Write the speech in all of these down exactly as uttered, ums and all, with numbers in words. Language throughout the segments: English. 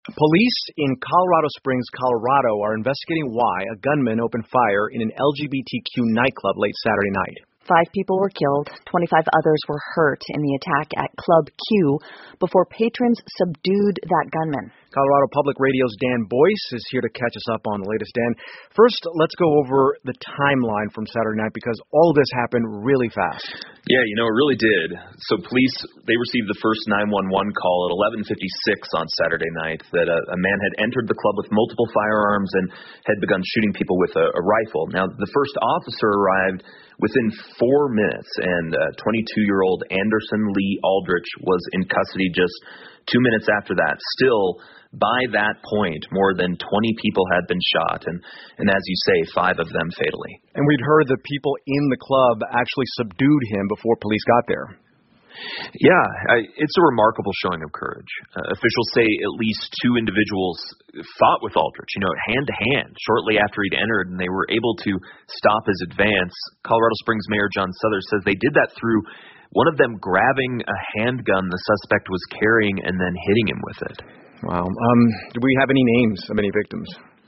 Police in Colorado Springs, Colorado are investigating why a gunman opened fire in an L G B T Q nightclub late Saturday night. Five people were killed, twenty-five others were hurt in the attack at Club Q before patrons subdued that gunman. Colorado Public Radio's Dan Boyce is here to catch us up on the latest. Dan, first, let's go over the timeline from Saturday night because all of this happened really fast. Yeah, you know, it really did. So police, they received the first nine one one call at eleven fifty-six on Saturday night that a, a man had entered the club with multiple firearms and had begun shooting people with a, a rifle. Now, the first officer arrived within four minutes, and uh, twenty-two-year-old Anderson Lee Aldrich was in custody just two minutes after that. Still, by that point, more than twenty people had been shot, and, and as you say, five of them fatally. And we'd heard that people in the club actually subdued him before police got there. Yeah, I, it's a remarkable showing of courage. Uh, officials say at least two individuals fought with Aldrich, you know, hand to hand, shortly after he'd entered, and they were able to stop his advance. Colorado Springs Mayor John Suthers says they did that through one of them grabbing a handgun the suspect was carrying and then hitting him with it. Wow. Um, do we have any names of any victims?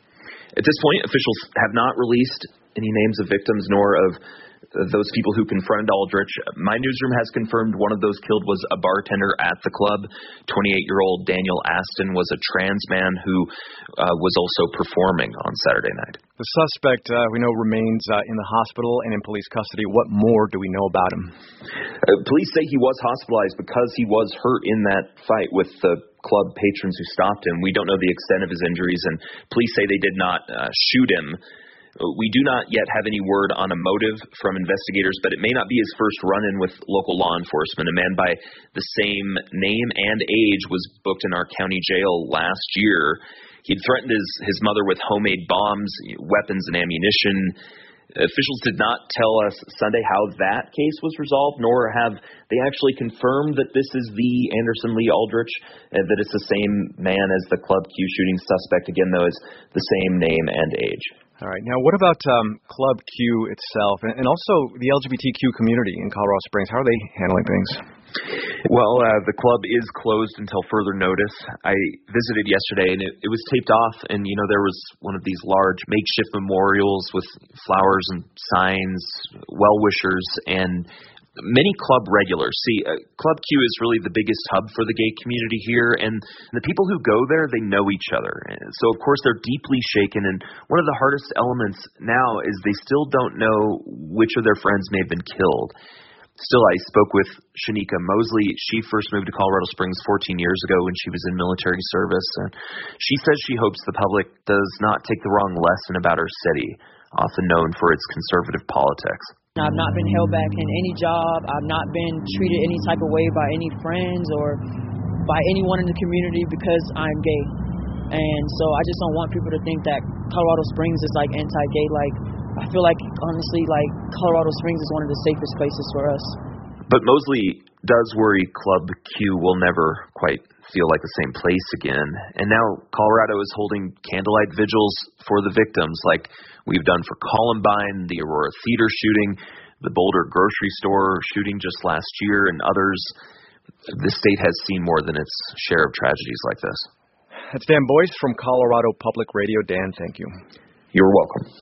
At this point, officials have not released any names of victims nor of those people who confronted Aldrich. My newsroom has confirmed one of those killed was a bartender at the club. twenty-eight-year-old Daniel Aston was a trans man who uh, was also performing on Saturday night. The suspect, uh, we know, remains uh, in the hospital and in police custody. What more do we know about him? Uh, police say he was hospitalized because he was hurt in that fight with the club patrons who stopped him. We don't know the extent of his injuries, and police say they did not uh, shoot him. We do not yet have any word on a motive from investigators, but it may not be his first run-in with local law enforcement. A man by the same name and age was booked in our county jail last year. He'd threatened his, his mother with homemade bombs, weapons, and ammunition. Officials did not tell us Sunday how that case was resolved, nor have they actually confirmed that this is the Anderson Lee Aldrich, uh, that it's the same man as the Club Q shooting suspect, again, though, is the same name and age. All right. Now, what about um, Club Q itself and, and also the L G B T Q community in Colorado Springs? How are they handling things? Well, uh, the club is closed until further notice. I visited yesterday, and it, it was taped off, and, you know, there was one of these large makeshift memorials with flowers and signs, well-wishers, and many club regulars. See, uh, Club Q is really the biggest hub for the gay community here, and the people who go there, they know each other. So, of course, they're deeply shaken, and one of the hardest elements now is they still don't know which of their friends may have been killed. Still, I spoke with Shanika Mosley. She first moved to Colorado Springs fourteen years ago when she was in military service, and she says she hopes the public does not take the wrong lesson about our city, often known for its conservative politics. I've not been held back in any job. I've not been treated any type of way by any friends or by anyone in the community because I'm gay. And so I just don't want people to think that Colorado Springs is like anti-gay. Like, I feel like, honestly, like Colorado Springs is one of the safest places for us. But Mosley does worry Club Q will never quite feel like the same place again. And now Colorado is holding candlelight vigils for the victims, like we've done for Columbine, the Aurora Theater shooting, the Boulder grocery store shooting just last year, and others. The state has seen more than its share of tragedies like this. That's Dan Boyce from Colorado Public Radio. Dan, thank you. You're welcome.